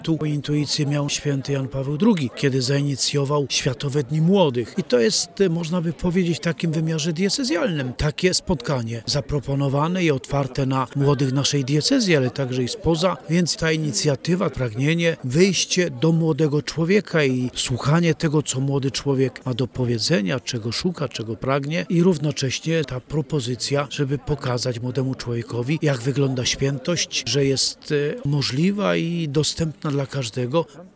Tu intuicję miał święty Jan Paweł II, kiedy zainicjował Światowe Dni Młodych. I to jest, można by powiedzieć, w takim wymiarze diecezjalnym. Takie spotkanie zaproponowane i otwarte na młodych naszej diecezji, ale także i spoza. Więc ta inicjatywa, pragnienie, wyjście do młodego człowieka i słuchanie tego, co młody człowiek ma do powiedzenia, czego szuka, czego pragnie i równocześnie ta propozycja, żeby pokazać młodemu człowiekowi, jak wygląda świętość, że jest możliwa i dostępna dla każdego.